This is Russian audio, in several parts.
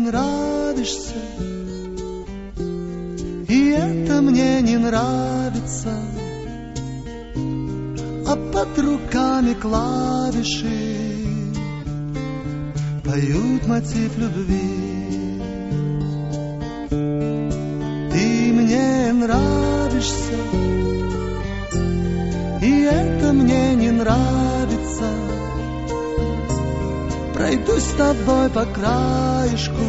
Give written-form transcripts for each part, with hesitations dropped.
нравишься, и это мне не нравится. А под руками клавиши поют мотив любви. Ты мне нравишься, и это мне не нравится. Пройдусь с тобой по краешку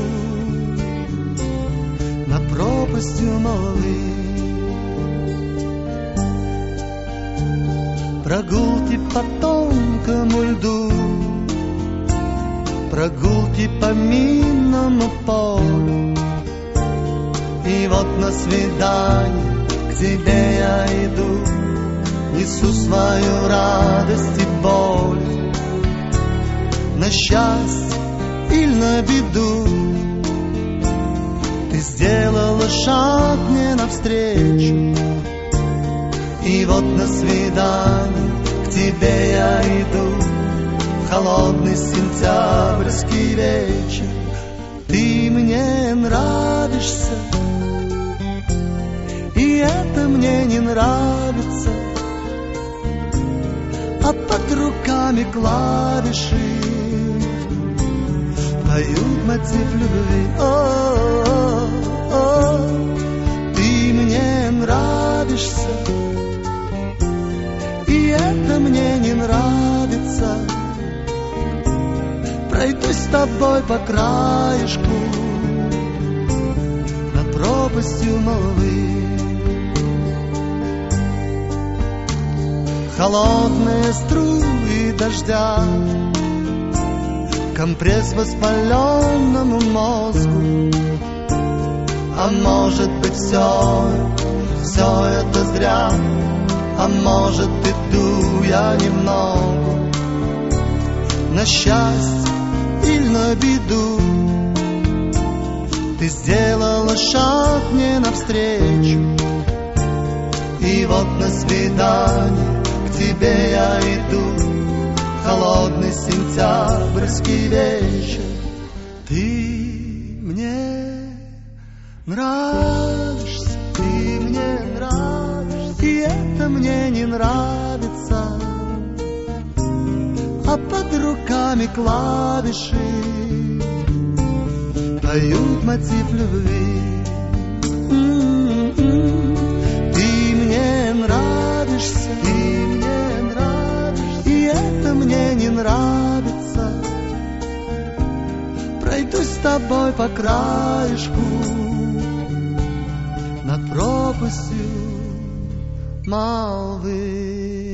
на пропастью молвы. Прогулки по тонкому льду, прогулки по минному полю. И вот на свидание к тебе я иду, несу свою радость и боль. На счастье или на беду ты сделала шаг мне навстречу. И вот на свидание к тебе я иду, в холодный сентябрьский вечер. Ты мне нравишься, и это мне не нравится. А под руками клавиши поют мотив любви. Ты мне нравишься, и это мне не нравится. Пройдусь с тобой по краешку над пропастью молвы. Холодные струи дождя, компресс воспаленному мозгу. А может быть все это зря, а может иду я немного на счастье или на беду. Ты сделала шаг мне навстречу, и вот на свидание к тебе я иду, холодный сентябрьский вечер. Ты мне нравишься, ты мне нравишься, и это мне не нравится. А под руками клавиши поют мотив любви. Ты мне нравишься, ты мне нравишься, и это мне не нравится. Пройдусь с тобой по краешку над пропастью молвы.